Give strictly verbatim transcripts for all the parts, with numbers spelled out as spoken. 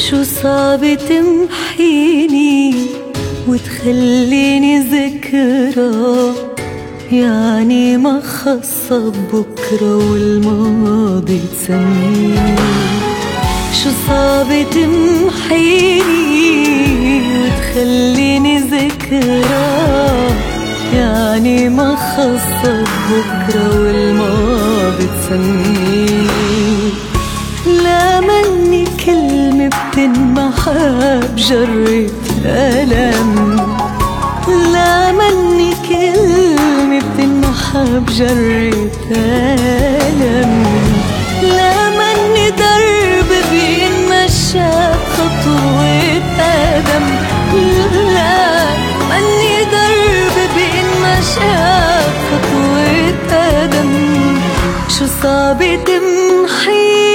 شو صعب تمحيني وتخليني ذكرى، يعني ما خصب بكرة والماضي تسميني. شو صعب تمحيني وتخليني ذكرى، يعني ما خصب بكرة والماضي تسميني. لا مني كلمة بتنمحى بجرة ألم، لا مني كلمة بتنمحى بجرة ألم، لا مني درب بينمشى بخطوة قدم، لا مني درب بينمشى بخطوة قدم. شو صعب تمحي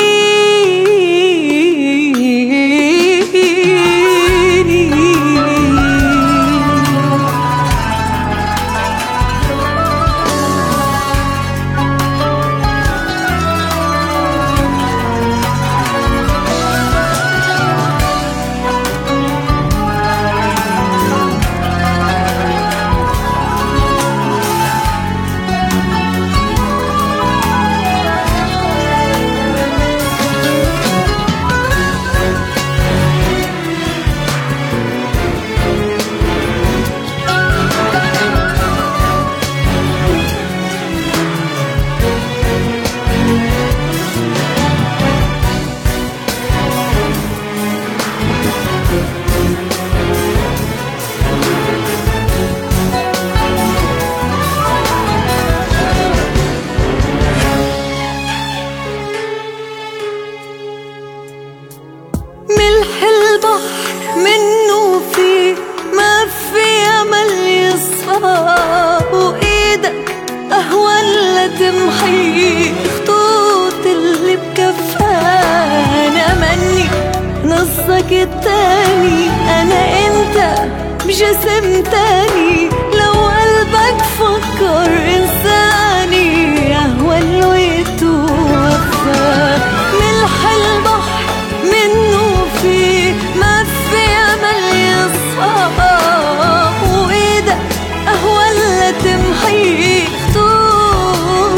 منه في ما في أمل يصفى، وإيدك أهون لتمحي خطوط اللي بكفاها. أنا مني نصك التاني، أنا أنت بجسم تاني، لو قلبك فكر إنساني أهون له يتوفى. ملح البحر منه في ما في أمل يصفى، وإيدك أهون لتمحي خطوط.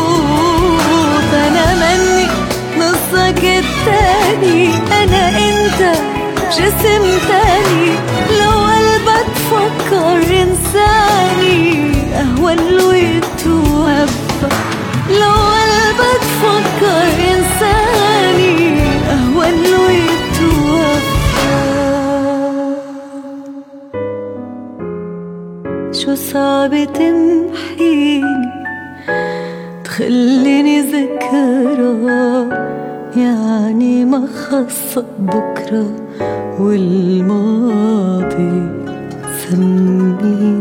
أنا مني نصك التاني، أنا أنت جسم تاني، لو قلبك فكر إنساني أهون له يتوفى. لو قلبك فكر إنساني أهون له يتوفى. شو صعب تمحيني تخليني ذكرى، يعني ما خصب بكرة والماضي سميني.